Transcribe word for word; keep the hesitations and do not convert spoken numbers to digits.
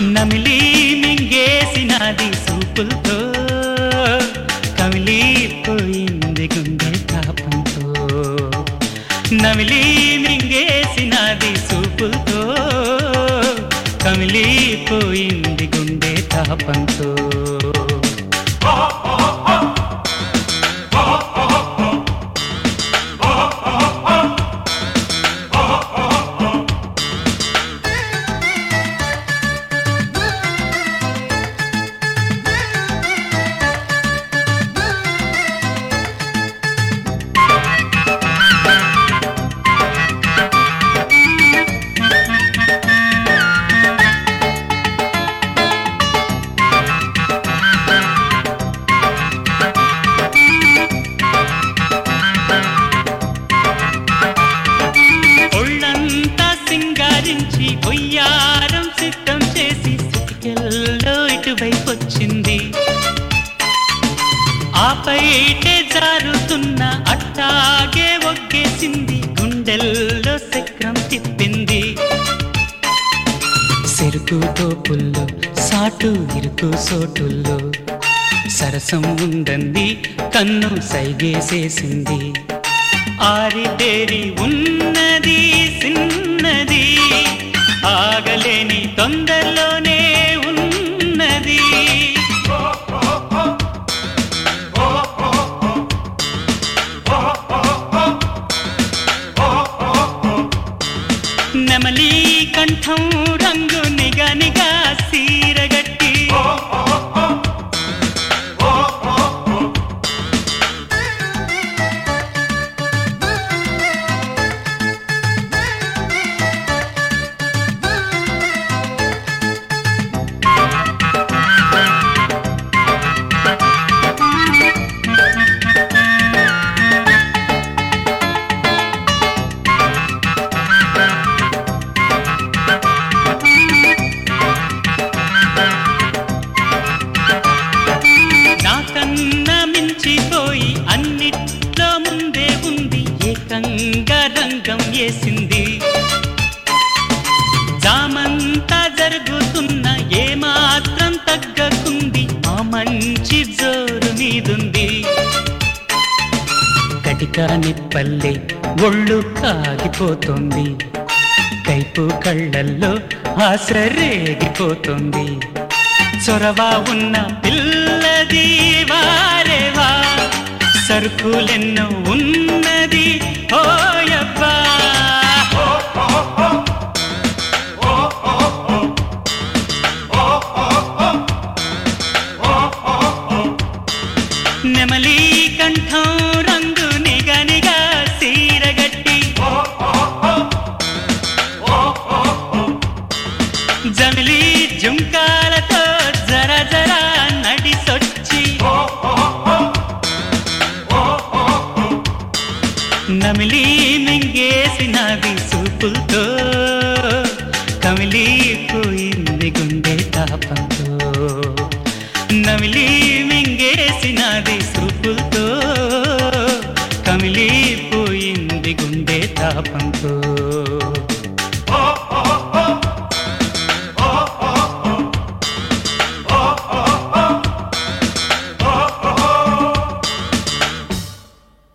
నమిలి మింగేసినది సూపులతో కమిలిపోయింది గుండె తాపంతో నమిలి మింగేసినది సూపులతో కమిలిపోయింది గుండె తాపంతో ఒయ్యారం సిద్ధం చేసి సిటికెల్లో ఇటువైపొచ్చింది ఆపైటే జారుతున్న అట్టాగే ఒగ్గేసింది గుండెల్లో చక్రం తిప్పింది సెరుకు తోపుల్లో సాటు ఇరుకు సోటుల్లో సరసం ఉందంది కన్ను సైగేసేసింది ఆరితేరి ఉన్నది సిన్నది ఆగలేని తొందరలోనే ఉన్నది నెమలి కంఠం రంగు నిగనిగా సీరగట్టి అన్నిట్లో ముందే ఉంది ఏకంగా రంగం వేసింది జామంతా జరుగుతున్న ఏమాత్రం తగ్గకుంది ఆ మంచి జోరు మీదుంది కటికా నిప్పల్లే ఒళ్ళు కాగిపోతోంది కైపు కళ్ళల్లో ఆశ రేగిపోతోంది చొరవ ఉన్న పిల్లది వారేవా సరుకులెన్నో ఉన్నది ఓయబ్బా నెమలి కంఠం రంగు నిగనిగా సీరగట్టి జమిలి జుంకాలతో జర జర నడిసొచ్చి నమిలి మింగేసినది సూపులతో కమిలిపోయింది గుండె తాపంతో నమిలి మింగేసినది సూపులతో కమిలిపోయింది గుండె తాపంతో